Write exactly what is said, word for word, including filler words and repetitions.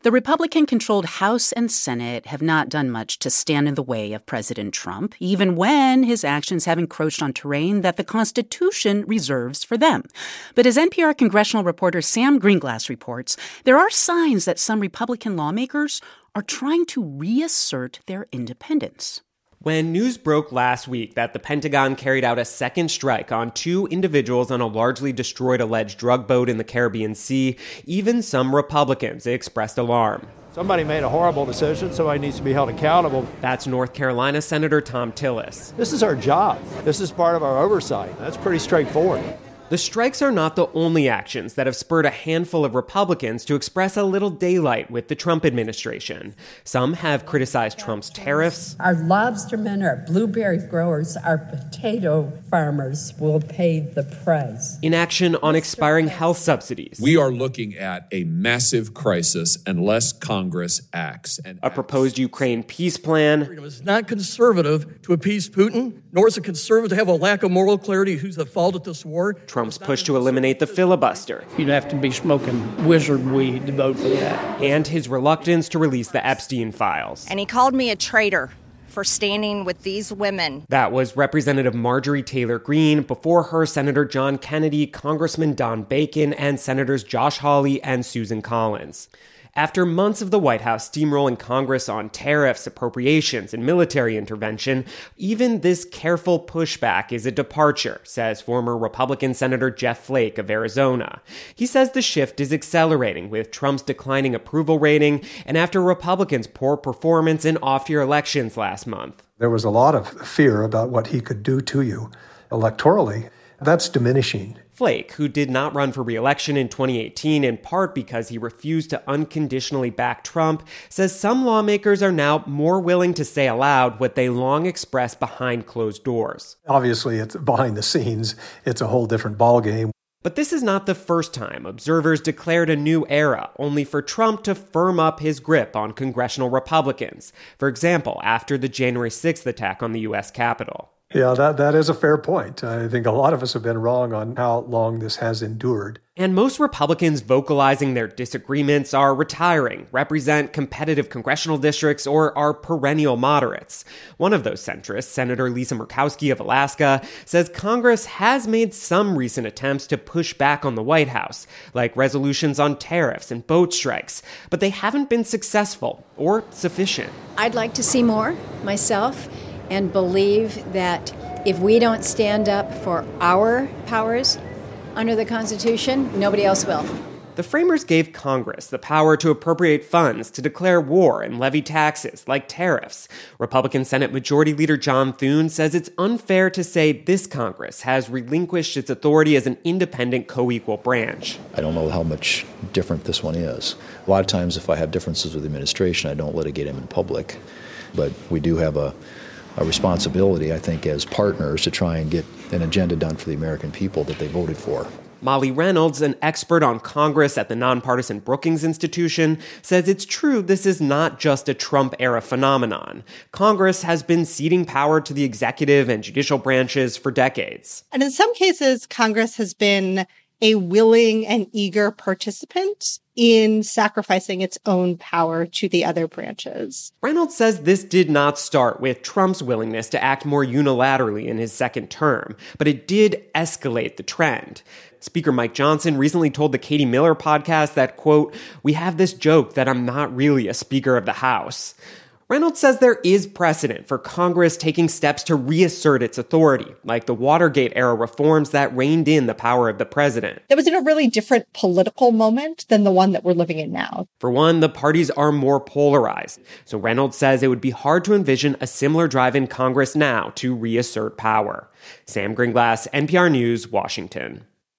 The Republican-controlled House and Senate have not done much to stand in the way of President Trump, even when his actions have encroached on terrain that the Constitution reserves for them. But as N P R congressional reporter Sam Greenglass reports, there are signs that some Republican lawmakers are trying to reassert their independence. When news broke last week that the Pentagon carried out a second strike on two individuals on a largely destroyed alleged drug boat in the Caribbean Sea, even some Republicans expressed alarm. Somebody made a horrible decision. Somebody needs to be held accountable. That's North Carolina Senator Thom Tillis. This is our job. This is part of our oversight. That's pretty straightforward. The strikes are not the only actions that have spurred a handful of Republicans to express a little daylight with the Trump administration. Some have criticized Trump's tariffs. Our lobstermen, our blueberry growers, our potato farmers will pay the price. Inaction on expiring health subsidies. We are looking at a massive crisis unless Congress acts. And a proposed Ukraine peace plan. It's not conservative to appease Putin, nor is it conservative to have a lack of moral clarity who's at fault at this war. Trump's push to eliminate the filibuster. You'd have to be smoking wizard weed to vote for that. And his reluctance to release the Epstein files. And he called me a traitor for standing with these women. That was Representative Marjorie Taylor Greene. Before her, Senator John Kennedy, Congressman Don Bacon, and Senators Josh Hawley and Susan Collins. After months of the White House steamrolling Congress on tariffs, appropriations, and military intervention, even this careful pushback is a departure, says former Republican Senator Jeff Flake of Arizona. He says the shift is accelerating with Trump's declining approval rating and after Republicans' poor performance in off-year elections last month. There was a lot of fear about what he could do to you electorally. That's diminishing. Flake, who did not run for re-election in twenty eighteen in part because he refused to unconditionally back Trump, says some lawmakers are now more willing to say aloud what they long expressed behind closed doors. Obviously, it's behind the scenes. It's a whole different ballgame. But this is not the first time observers declared a new era, only for Trump to firm up his grip on congressional Republicans. For example, after the January sixth attack on the U S Capitol. Yeah, that, that is a fair point. I think a lot of us have been wrong on how long this has endured. And most Republicans vocalizing their disagreements are retiring, represent competitive congressional districts, or are perennial moderates. One of those centrists, Senator Lisa Murkowski of Alaska, says Congress has made some recent attempts to push back on the White House, like resolutions on tariffs and boat strikes, but they haven't been successful or sufficient. I'd like to see more myself, and believe that if we don't stand up for our powers under the Constitution, nobody else will. The framers gave Congress the power to appropriate funds to declare war and levy taxes, like tariffs. Republican Senate Majority Leader John Thune says it's unfair to say this Congress has relinquished its authority as an independent co-equal branch. I don't know how much different this one is. A lot of times if I have differences with the administration, I don't litigate them in public. But we do have a a responsibility, I think, as partners to try and get an agenda done for the American people that they voted for. Molly Reynolds, an expert on Congress at the nonpartisan Brookings Institution, says it's true this is not just a Trump-era phenomenon. Congress has been ceding power to the executive and judicial branches for decades. And in some cases, Congress has been a willing and eager participant in sacrificing its own power to the other branches. Reynolds says this did not start with Trump's willingness to act more unilaterally in his second term, but it did escalate the trend. Speaker Mike Johnson recently told the Katie Miller podcast that, quote, "We have this joke that I'm not really a Speaker of the House." Reynolds says there is precedent for Congress taking steps to reassert its authority, like the Watergate-era reforms that reined in the power of the president. That was in a really different political moment than the one that we're living in now. For one, the parties are more polarized. So Reynolds says it would be hard to envision a similar drive in Congress now to reassert power. Sam Greenglass, N P R News, Washington.